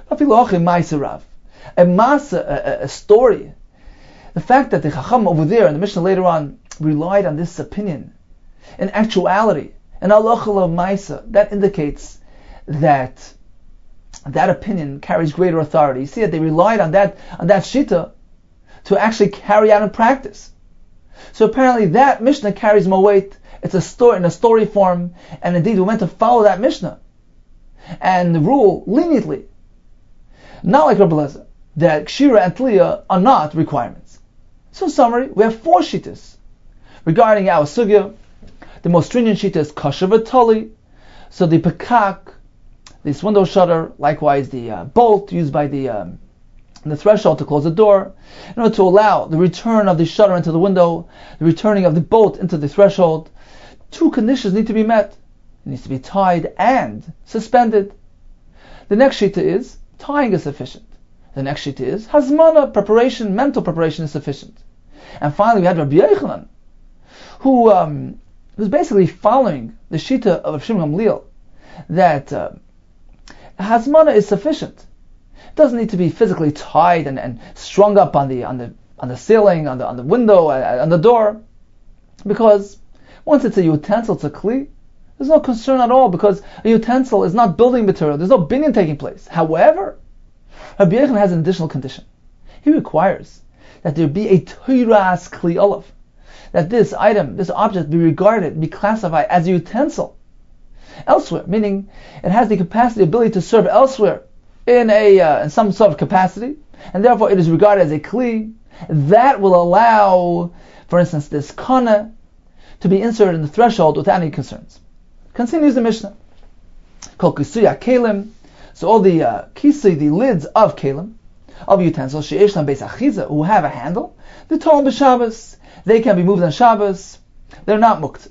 a story. The fact that the Chacham over there in the Mishnah later on relied on this opinion, in actuality, in halacha of Maisa, that indicates that opinion carries greater authority. You see that they relied on that shita to actually carry out in practice. So apparently that Mishnah carries more weight. It's a story in a story form, and indeed we meant to follow that Mishnah and rule leniently, not like Rabbi Lezer, that Kshira and Tliya are not requirements. So in summary, we have four shittas regarding our sugya. The most stringent shitta is kasher v'tali. So the pekak, this window shutter, likewise the bolt used by the threshold to close the door, in order to allow the return of the shutter into the window, the returning of the bolt into the threshold, two conditions need to be met. It needs to be tied and suspended. The next shita is tying is sufficient. The next shita is hazmana, preparation, mental preparation is sufficient. And finally we had Rabbi Yochanan, who was basically following the shita of Rav Shimon Gamliel, that hazmana is sufficient. It doesn't need to be physically tied and strung up on the ceiling, on the window, on the door, because once it's a utensil, it's a kli, there's no concern at all, because a utensil is not building material. There's no binyan taking place. However, Rabbi Yochanan has an additional condition. He requires that there be a Torah's kli olav. that this item, this object, be regarded, be classified as a utensil elsewhere, meaning it has the capacity, ability to serve elsewhere in some sort of capacity, and therefore it is regarded as a kli, that will allow, for instance, this kana to be inserted in the threshold without any concerns. Continues the Mishnah. Kol kisuya kelim. So all the kisui, the lids of kelim, of utensils, she'eshlam beis achiza, who have a handle, the tolam b'Shabbos, they can be moved on Shabbos. They're not muktzah.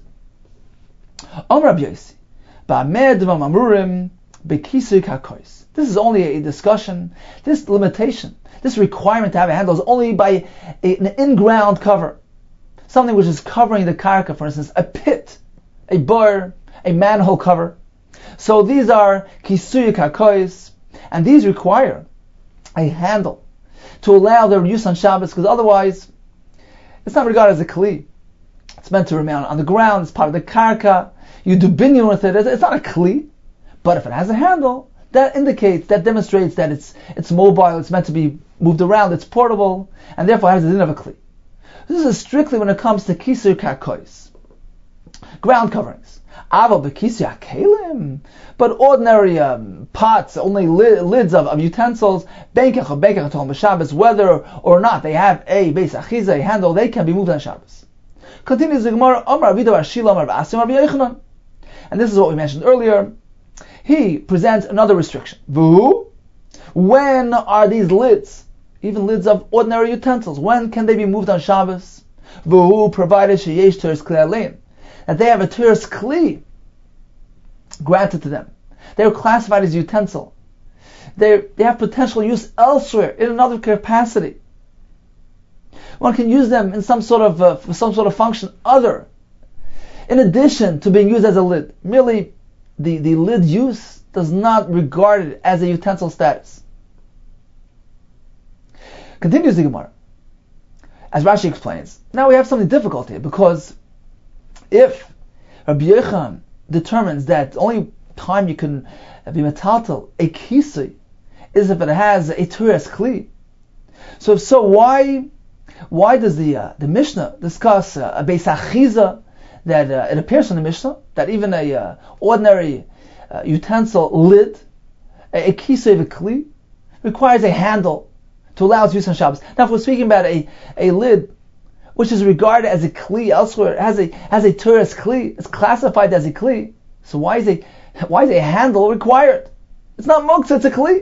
Amar Rabbi Yossi, ba'ameh d'vam amurim bekisui kakois. This is only a discussion. This limitation, this requirement to have a handle is only by an in-ground cover. Something which is covering the karka, for instance, a pit, a bar, a manhole cover. So these are kisuya kakois, and these require a handle to allow their use on Shabbos, because otherwise it's not regarded as a kli. It's meant to remain on the ground, it's part of the karka, you do binyan with it, it's not a kli. But if it has a handle, that demonstrates that it's mobile, it's meant to be moved around, it's portable, and therefore has the din of a kli. This is strictly when it comes to kisur kakois, ground coverings. Aval b'kisur kelim, but ordinary pots, only lids of utensils, benkach or benkach tolam b'Shabbos, whether or not they have a beis achiza, a handle, they can be moved on Shabbos. Continues the Gemara, Amar Avida bar Shila, Amar Asim Rabbi Yochanan, and this is what we mentioned earlier. He presents another restriction. Vuhu, when are these lids, even lids of ordinary utensils, when can they be moved on Shabbos? Vuhu, provided sheyesh teres kli alein, that they have a teres kli granted to them. They are classified as utensil. They have potential use elsewhere in another capacity. One can use them in some sort of for some sort of function other, in addition to being used as a lid. Merely the lid use does not regard it as a utensil status. Continues the Gemara, as Rashi explains. Now we have something difficult here, because if Rabbi Yochanan determines that the only time you can be metaltal a kisui is if it has a teres kli. So if so, why does the Mishnah discuss a beis achiza, that it appears in the Mishnah that even a ordinary utensil lid, a kisui of a kli, requires a handle to allow its use on Shabbos? Now, if we're speaking about a lid which is regarded as a kli elsewhere, it has a teres kli, it's classified as a kli, so why is a handle required? It's not muktzah, it's a kli.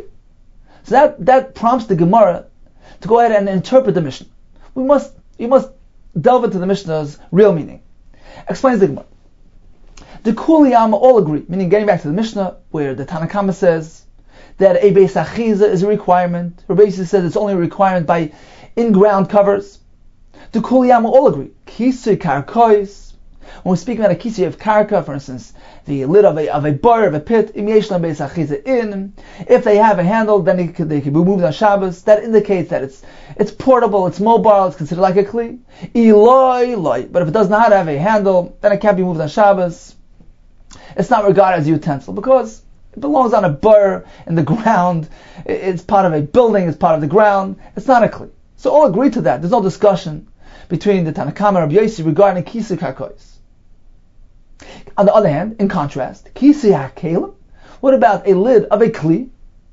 So that prompts the Gemara to go ahead and interpret the Mishnah. You must delve into the Mishnah's real meaning. Explains the Gemara. The Kuliyama all agree, meaning getting back to the Mishnah, where the Tanna Kama says that a beis achiza is a requirement. Rabbi Yossi says it's only a requirement by in-ground covers. The Kuliyama all agree. Kisui karkois. When we speak about a kisui of karka, for instance, the lid of a bar, of a pit, im yeshlam beis achiza in, if they have a handle, then they can be moved on Shabbos. That indicates that it's portable, it's mobile, it's considered like a kli. Eloi, but if it does not have a handle, then it can't be moved on Shabbos. It's not regarded as a utensil, because it belongs on a bar in the ground. It's part of a building, it's part of the ground. It's not a kli. So all agree to that. There's no discussion between the Tanna Kama and Rabbi Yossi regarding kisui karkois. On the other hand, in contrast, kisui hakelim, what about a lid of a kli?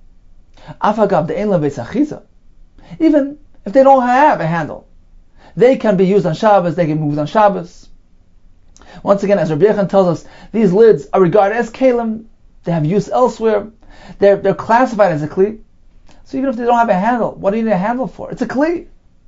Afagav de'en la beis achiza. Even if they don't have a handle, they can be used on Shabbos, they can be moved on Shabbos. Once again, as Rabbi Yochanan tells us, these lids are regarded as kelim, they have use elsewhere, they're classified as a kli. So even if they don't have a handle, what do you need a handle for? It's a kli.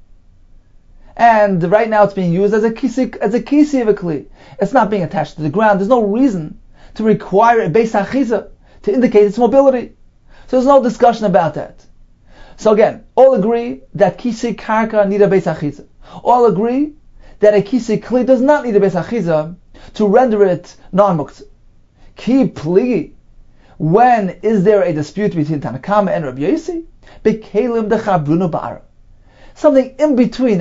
And right now it's being used as a kisi of a kli. It's not being attached to the ground. There's no reason to require a beis achiza to indicate its mobility. So there's no discussion about that. So again, all agree that kisi karka need a beis achiza. All agree that a kisi kli does not need a beis achiza to render it non-muktzah. Ki pligi. When is there a dispute between Tanna Kama and Rabbi Yossi? Bekelim dechabrunu ba'ara. Something in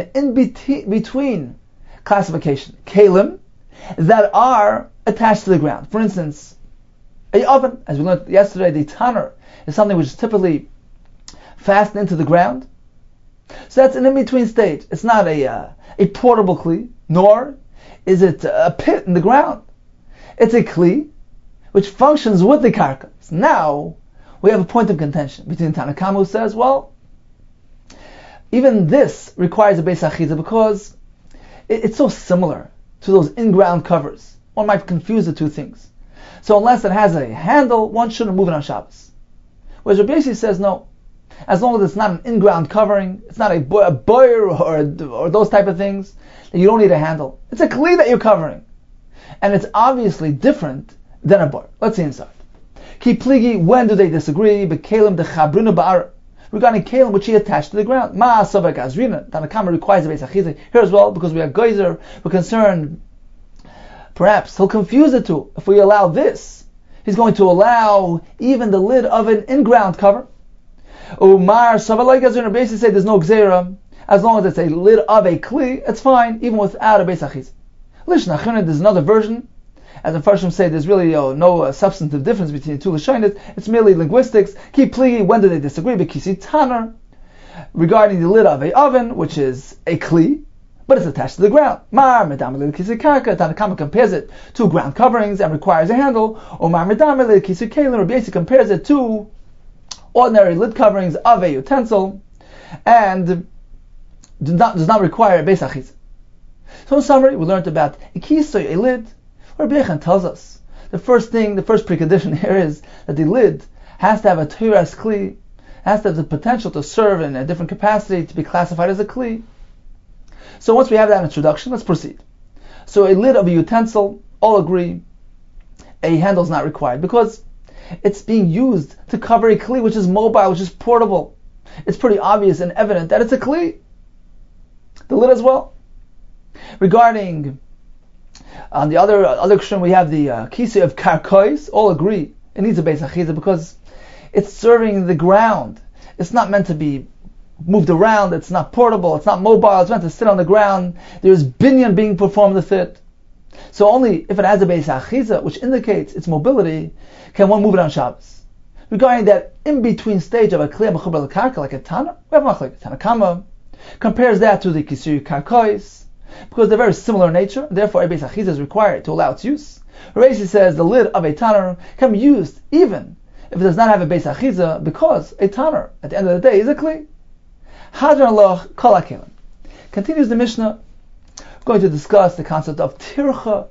between classification. Kelim that are attached to the ground. For instance, a oven, as we learned yesterday, the tanner is something which is typically fastened into the ground. So that's an in-between stage. It's not a portable kli, nor is it a pit in the ground. It's a kli which functions with the karka. So now we have a point of contention between Tanna Kama, who says, well, even this requires a Beis Achiza because it's so similar to those in-ground covers. One might confuse the two things. So unless it has a handle, one shouldn't move it on Shabbos. Whereas Rabbi Yossi says no. As long as it's not an in-ground covering, it's not a boyer or those type of things, then you don't need a handle. It's a kli that you're covering. And it's obviously different than a boyer. Let's see inside. Ki pligi, when do they disagree? Bekalim de chabrina ba'ar. Regarding kalim which he attached to the ground. Ma asavak azrina. Tanna Kama requires a Beis Achiza here as well, because we are geyser, we're concerned. Perhaps he'll confuse the two. If we allow this, he's going to allow even the lid of an in-ground cover. Umar Savalai Gazrina basically say there's no gzeira. As long as it's a lid of a kli, it's fine, even without a Beis Achiza. Lishna Chana, there's another version. As the Farshim say, there's really no substantive difference between the two Lashonos. It's merely linguistics. Ki pligi, when do they disagree? Bekisi Taner, regarding the lid of a oven, which is a kli, but it's attached to the ground. Mar medamel kisi karka. Tanna Kama compares it to ground coverings and requires a handle. Or mar medamel kisi kalim, or basically compares it to ordinary lid coverings of a utensil, and does not require a Beis Achiza. So in summary, we learned about a kisoy, a lid, where Rabbi Yechon tells us the first precondition here is that the lid has to have a Turas Kli, has to have the potential to serve in a different capacity, to be classified as a Kli. So once we have that introduction, let's proceed. So a lid of a utensil, all agree, a handle is not required, because it's being used to cover a Kli which is mobile, which is portable. It's pretty obvious and evident that it's a Kli. The lid as well. Regarding on the other extreme, we have the kisei of karkois. All agree it needs a Beis Achiza because it's serving the ground. It's not meant to be moved around. It's not portable. It's not mobile. It's meant to sit on the ground. There's binyan being performed with it. So only if it has a Beis Achiza, which indicates its mobility, can one move it on Shabbos. Regarding that in-between stage of a kliya mechubar l'karka, like a Tana, we have machlokes. Tanna Kama compares that to the kisei karkois, because they're very similar in nature, therefore a Beis Achiza is required to allow its use. Rashi says the lid of a tanner can be used even if it does not have a Beis Achiza, because a tanner, at the end of the day, is a kli. Hadran loch kol hakelim. Continues the Mishnah, going to discuss the concept of tircha,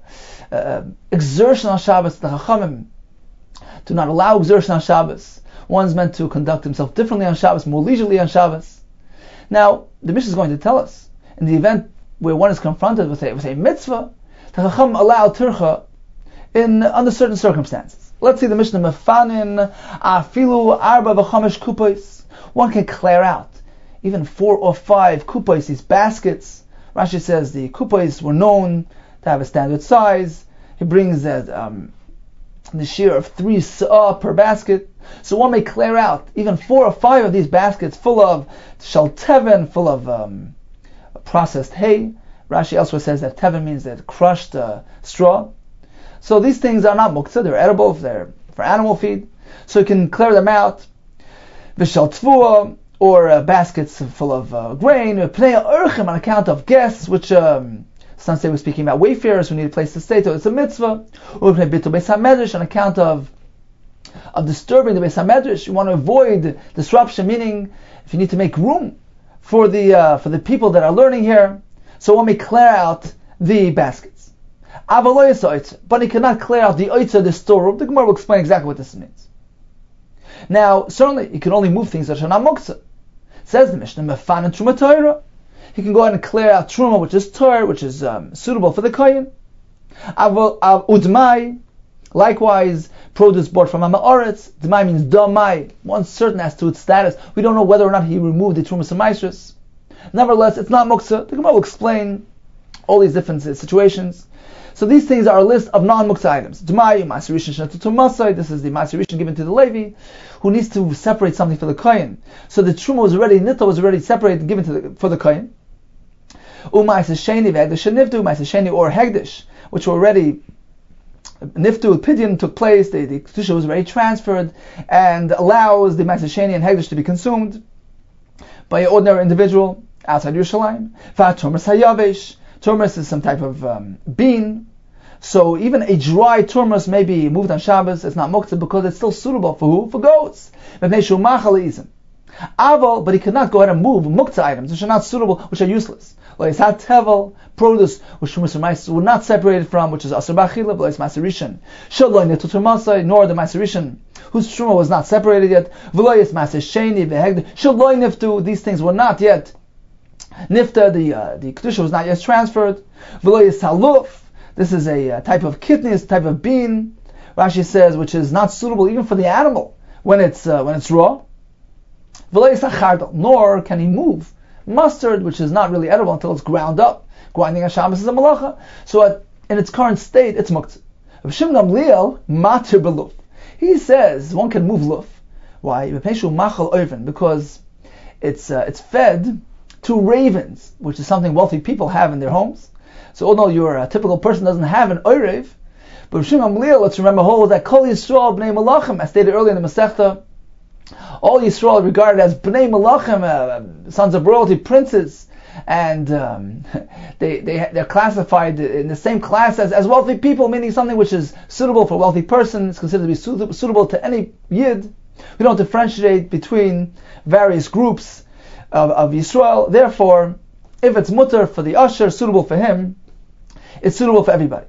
exertion on Shabbos. The Chachamim do not allow exertion on Shabbos. One's meant to conduct himself differently on Shabbos, more leisurely on Shabbos. Now, the Mishnah is going to tell us, in the event where one is confronted with a mitzvah, the Chacham allow tircha under certain circumstances. Let's see the Mishnah, mefanin afilu arba v'chamesh kupos. One can clear out even 4 or 5 kupos, these baskets. Rashi says the kupos were known to have a standard size. He brings the shear of 3 sa'ah per basket. So one may clear out even 4 or 5 of these baskets full of shalteven, full of processed hay. Rashi elsewhere says that teven means that crushed straw. So these things are not muktzah, they're edible, they're for animal feed. So you can clear them out. V'shal tvua, or baskets full of grain. Pnei urchim, on account of guests, which some say we're speaking about wayfarers who need a place to stay, so it's a mitzvah. Or pnei bitul beis hamedrash, on account of disturbing the beis hamedrash. You want to avoid disruption, meaning if you need to make room for the people that are learning here, so one may clear out the baskets. But he cannot clear out the oitza, the storeroom. The Gemara will explain exactly what this means. Now, certainly, he can only move things that are not muktzah. Says the Mishnah, mefan and truma Torah. He can go ahead and clear out truma, which is Torah, which is suitable for the kohen. Udmai, likewise, produce bought from Ha'aretz. Dmai means damai. One's certain as to its status. We don't know whether or not he removed the trumas and maestros. Nevertheless, it's not muktzah. The Gemara will explain all these different situations. So these things are a list of non-muktzah items. Dmai, Ma'aser Rishon Shnatu Masai. This is the Ma'aser Rishon given to the Levi, who needs to separate something for the kohen. So the truma was already, nita was already separated and given for the kohen. U'Ma'aser Sheni v'Hegdish Niftu, Ma'aser Sheni or Hegdish, which were already Niftu, Pidyon took place, the Kedusha was already transferred, and allows the Ma'aser Sheni and Hegdish to be consumed. by an ordinary individual outside Yerushalayim. Turmus hayavesh. Turmus is some type of bean. So even a dry turmus may be moved on Shabbos. It's not muktzah because it's still suitable for who? For goats. But he cannot go ahead and move muktzah items which are not suitable, which are useless. Like tevel, produce, which were not separated from, which is asur b'achila, but it's maserishan. Shaloi netu turmasai, nor the maserishan, whose truma was not separated yet. V'lo is masesheni v'hegd. Shaloi niftu, these things were not yet nifta. The kedusha was not yet transferred. V'lo is haluf. This is a type of kidneys, type of bean. Rashi says, which is not suitable even for the animal when it's raw. V'lo is hachardal, nor can he move mustard, which is not really edible until it's ground up. Grinding on Shabbos is a malacha. So in its current state, it's muktzah. Rav Shimon Gamliel, matir beluf. He says one can move luf. Why? Because it's fed to ravens, which is something wealthy people have in their homes. So although your typical person doesn't have an oirev, but Rav Shimon Gamliel, let's remember, holds that Kol Yisrael b'nei malachim, as stated earlier in the Masechta, all Yisrael are regarded as Bnei Malachim, sons of royalty, princes, and they're classified in the same class as wealthy people, meaning something which is suitable for a wealthy person. It's considered to be suitable to any Yid. We don't differentiate between various groups of Yisrael. Therefore, if it's mutter for the usher, suitable for him, it's suitable for everybody.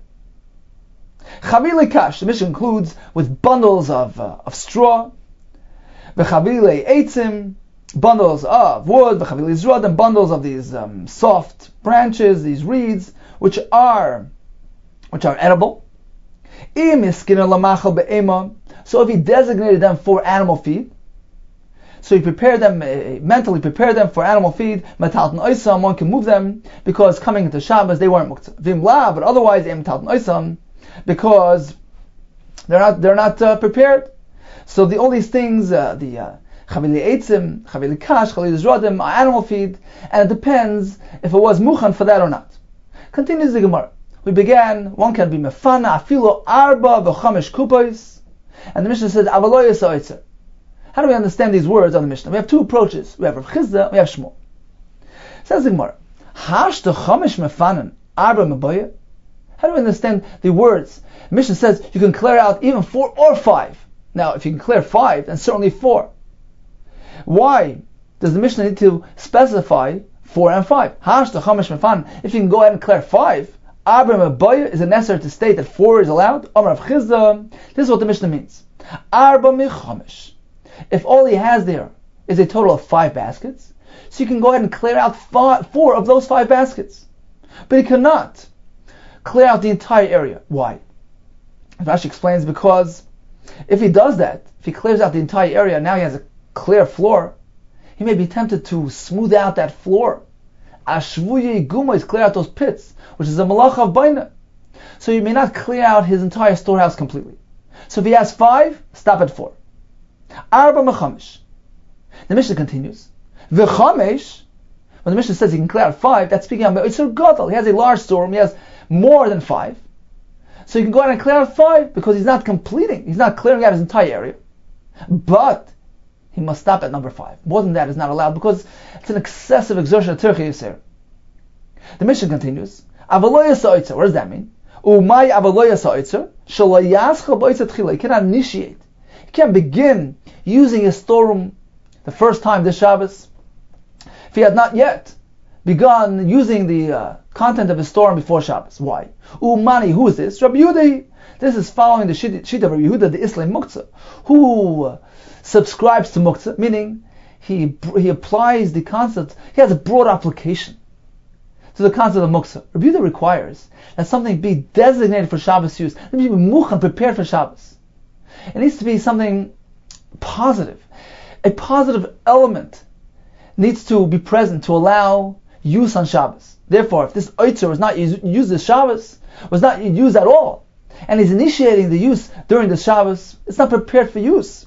Chavile kash, the mission includes with bundles of straw. V'chavile eitzim, bundles of wood. V'chavile zruadim, bundles of these soft branches, these reeds, which are edible. Im iskiner lamachal be'ema. So if he designated them for animal feed, so he prepared them, mentally prepared them for animal feed, metalton oisam, one can move them, because coming into Shabbos they weren't muktzah. Vim la, but otherwise im metalton oisam, because they're not prepared. So all these things, the chavili eitzim, chavili kash, chavili zrodim, are animal feed, and it depends if it was muchan for that or not. Continues the Gemara. We began, one can be mefana, afilo arba v'chamesh kupos, and the Mishnah says, avaloy yisa'itzer. How do we understand these words on the Mishnah? We have two approaches. We have Rav Chizda, we have Shmuel. Says the Gemara, hash the chamesh mefanan, arba meboya. How do we understand the words? The Mishnah says you can clear out even 4 or 5. Now, if you can clear 5, then certainly 4. Why does the Mishnah need to specify 4 and 5? Hash the chamesh mefan. If you can go ahead and clear 5, Abram Abayah, is it necessary to state that 4 is allowed? Amar Rav Chizda, this is what the Mishnah means. Arba michamesh. If all he has there is a total of 5 baskets, so you can go ahead and clear out 4 of those 5 baskets. But he cannot clear out the entire area. Why? Rashi explains, because if he does that, if he clears out the entire area, now he has a clear floor, he may be tempted to smooth out that floor. Ashvuye guma is clear out those pits, which is a malacha of baina. So you may not clear out his entire storehouse completely. So if he has 5, stop at 4. Arba mechamesh. The Mishnah continues. V'chamesh, when the Mishnah says he can clear out 5, that's speaking of Me'itzer Gadol. He has a large storeroom, he has more than 5. So you can go ahead and clear out 5 because he's not completing, he's not clearing out his entire area. But he must stop at number 5. More than that is not allowed because it's an excessive exertion of Tirchei Yisrael. The Mishnah continues. Avaloya sa'itzer. What does that mean? Umay avaloya sa'itzer. Shelo yascha ba'itzer tchila. He cannot initiate. He can't begin using his storeroom the first time this Shabbos if he had not yet begun using the content of his storeroom before Shabbos. Why? Umani, who is this? Rabbi Yehuda. This is following the sheet of Rabbi Yehuda, the Islay Muktzah, who subscribes to Muktzah, meaning he applies the concept, he has a broad application to the concept of Muktzah. Rabbi Yehuda requires that something be designated for Shabbos use, it needs to be muchan, prepared for Shabbos. It needs to be something positive. A positive element needs to be present to allow use on Shabbos. Therefore, if this oitzer was not used this Shabbos, was not used at all, and he's initiating the use during the Shabbos, it's not prepared for use.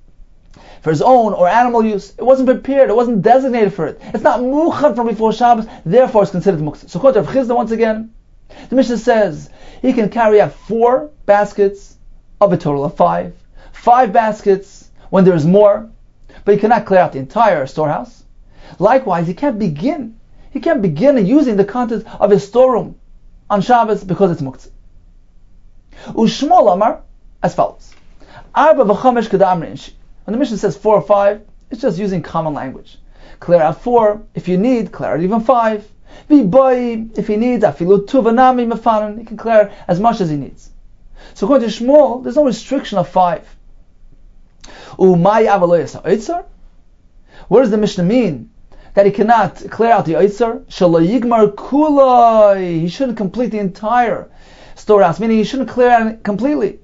For his own or animal use, it wasn't prepared, it wasn't designated for it. It's not muchan from before Shabbos, therefore it's considered muktzah. So according to Rav Chizda, once again, the Mishnah says he can carry out 4 baskets of a total of 5. 5 baskets when there is more, but he cannot clear out the entire storehouse. Likewise, he can't begin using the contents of his storeroom on Shabbos because it's muktzah. Ushmol Amar as follows: Arba v'chamesh kedamrin shi. When the Mishnah says 4 or 5, it's just using common language. Clear out 4. If you need, clear out even 5. V'boy, if he needs, afilu tuvanami mefanan, he can clear as much as he needs. So according to Shmuel, there's no restriction of 5. Umay avaloyas ha'otzar. What does the Mishnah mean? That he cannot clear out the otzar? Shelo yigmar kulai. He shouldn't complete the entire storehouse, meaning he shouldn't clear out completely.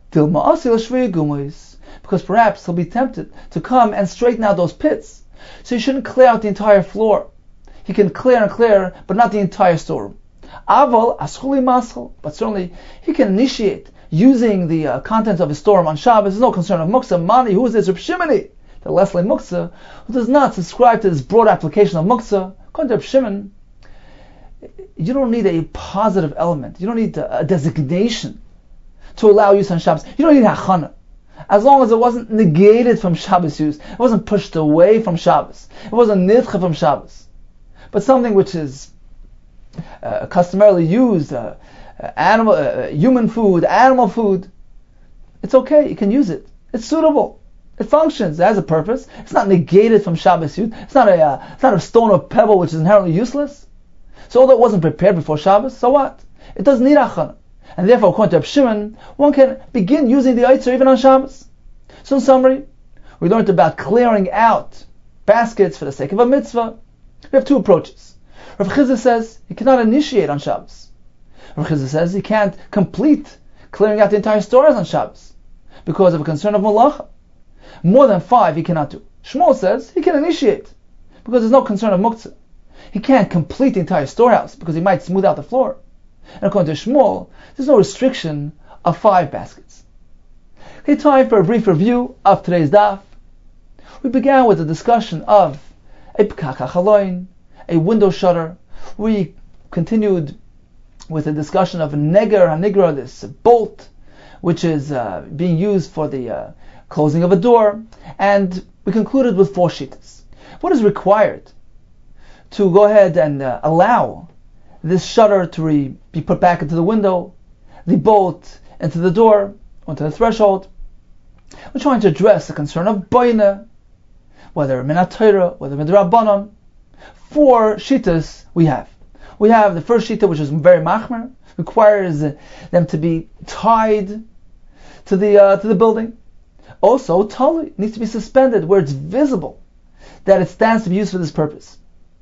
Because perhaps he'll be tempted to come and straighten out those pits. So he shouldn't clear out the entire floor. He can clear and clear, but not the entire storeroom. Aval aschuli maschal, but certainly he can initiate using the contents of his storeroom on Shabbos. There's no concern of muktzah. Mani, who is this? Reb Shimoni, the Leslie Muktzah, who does not subscribe to this broad application of muktzah. According to Reb Shimon, you don't need a positive element. You don't need a designation to allow use on Shabbos. You don't need hachana. As long as it wasn't negated from Shabbos use, it wasn't pushed away from Shabbos, it wasn't nidcha from Shabbos. But something which is customarily used, human food, animal food, it's okay, you can use it. It's suitable. It functions. It has a purpose. It's not negated from Shabbos use. It's not a stone or pebble which is inherently useless. So although it wasn't prepared before Shabbos, so what? It doesn't need achana. And therefore, according to Reb Shimon, one can begin using the otzar even on Shabbos. So in summary, we learned about clearing out baskets for the sake of a mitzvah. We have 2 approaches. Rav Chizah says he cannot initiate on Shabbos. Rav Chizah says he can't complete clearing out the entire storehouse on Shabbos because of a concern of malacha. More than 5 he cannot do. Shmuel says he can initiate because there's no concern of muktzah. He can't complete the entire storehouse because he might smooth out the floor. And according to Shmuel, there's no restriction of 5 baskets. Okay, time for a brief review of today's daf. We began with a discussion of a pkach hachaloin, a window shutter. We continued with a discussion of a neger hanigra, this bolt, which is being used for the closing of a door. And we concluded with 4 shittas. What is required to go ahead and allow this shutter to be put back into the window, the bolt into the door, onto the threshold? We're trying to address the concern of boina, whether minat Torah, whether midrabanan. 4 shittas we have. We have the first shitta, which is very machmer, requires them to be tied to the building. Also, tali needs to be suspended where it's visible that it stands to be used for this purpose.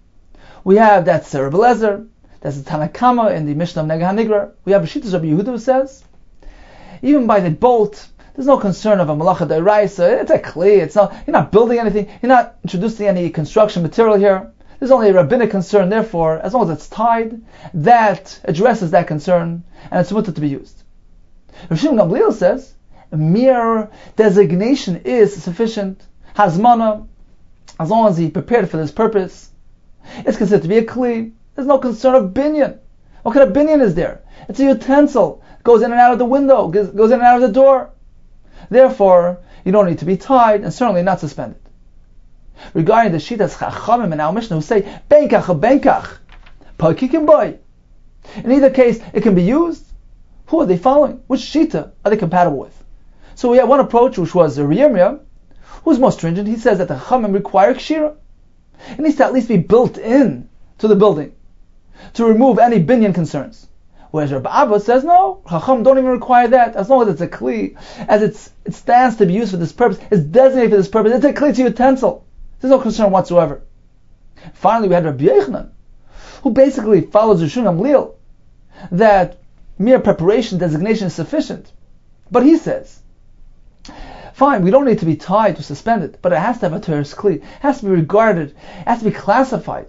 We have that's Rabbi Eliezer, that's the Tanakama in the Mishnah of Nega HaNigra. We have a shittas Rabbi Yehuda who says, even by the bolt, there's no concern of a malacha d'oraisa. It's a kli. It's not. You're not building anything. You're not introducing any construction material here. There's only a rabbinic concern. Therefore, as long as it's tied, that addresses that concern, and it's mutter to be used. Rav Shimon Gamliel says a mere designation is sufficient. Hazmana, as long as he prepared for this purpose, it's considered to be a kli. There's no concern of binyan. What kind of binyan is there? It's a utensil. It goes in and out of the window. Goes in and out of the door. Therefore, you don't need to be tied, and certainly not suspended. Regarding the shittas chachamim and our Mishnah who say benkach or benkach, pakikim boy. In either case, it can be used. Who are they following? Which shita are they compatible with? So we have one approach, which was Yirmiyah, who's more stringent. He says that the chachamim require kshira. It needs to at least be built in to the building to remove any binyan concerns. Whereas Rabbi Abba says, no, Chacham don't even require that. As long as it's a kli, as it stands to be used for this purpose, it's designated for this purpose, it's a kli, it's a utensil. There's no concern whatsoever. Finally, we had Rabbi Yochanan, who basically follows Rishon Gamliel, that mere preparation, designation is sufficient. But he says, fine, we don't need to be tied to suspended, but it has to have a teres kli. It has to be regarded, it has to be classified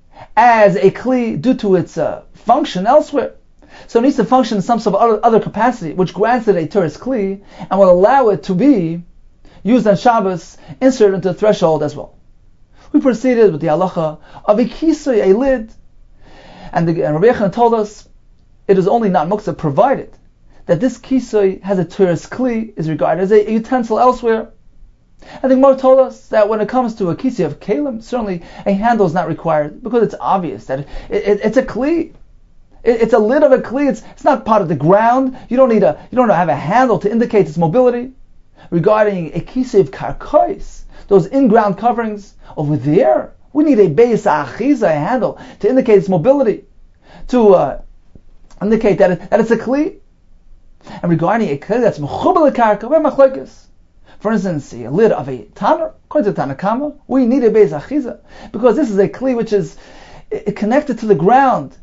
as a kli due to its function elsewhere. So it needs to function in some sort of other capacity, which grants it a teres kli and will allow it to be used on Shabbos, inserted into the threshold as well. We proceeded with the halacha of a kisui, a lid, and Rabbi Yochanan told us it is only not muktzah provided that this kisui has a teres kli, is regarded as a utensil elsewhere. I think Mar told us that when it comes to a kisi of kalim, certainly a handle is not required because it's obvious that it's a kli. It's a lid of a kli. It's not part of the ground. You don't have a handle to indicate its mobility. Regarding a kisi of karkois, those in-ground coverings over there, we need a beis achiza, a handle to indicate its mobility, to indicate that it's a kli. And regarding a kli that's mechubel karka, we have machlokes. For instance, a lid of a tanner, according to Tanakama, we need a beis achiza because this is a kli which is connected to the ground.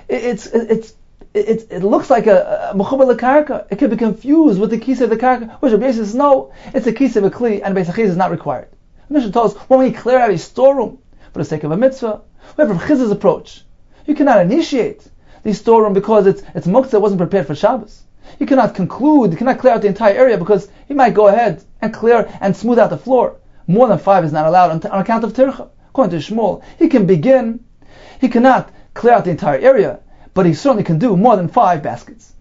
It looks like a mechubel karka. It could be confused with the kisi of the karka, which Rabbi Yossi says no, it's a kisi of a kli, and beis achiza is not required. The Mishnah tells us when we clear out a storeroom for the sake of a mitzvah, we have Rav Chiz's approach. You cannot initiate the storeroom because it's muktzah, wasn't prepared for Shabbos. You cannot clear out the entire area because he might go ahead and clear and smooth out the floor. More than 5 is not allowed on account of tircha. According to Shmuel, he cannot clear out the entire area, but he certainly can do more than 5 baskets.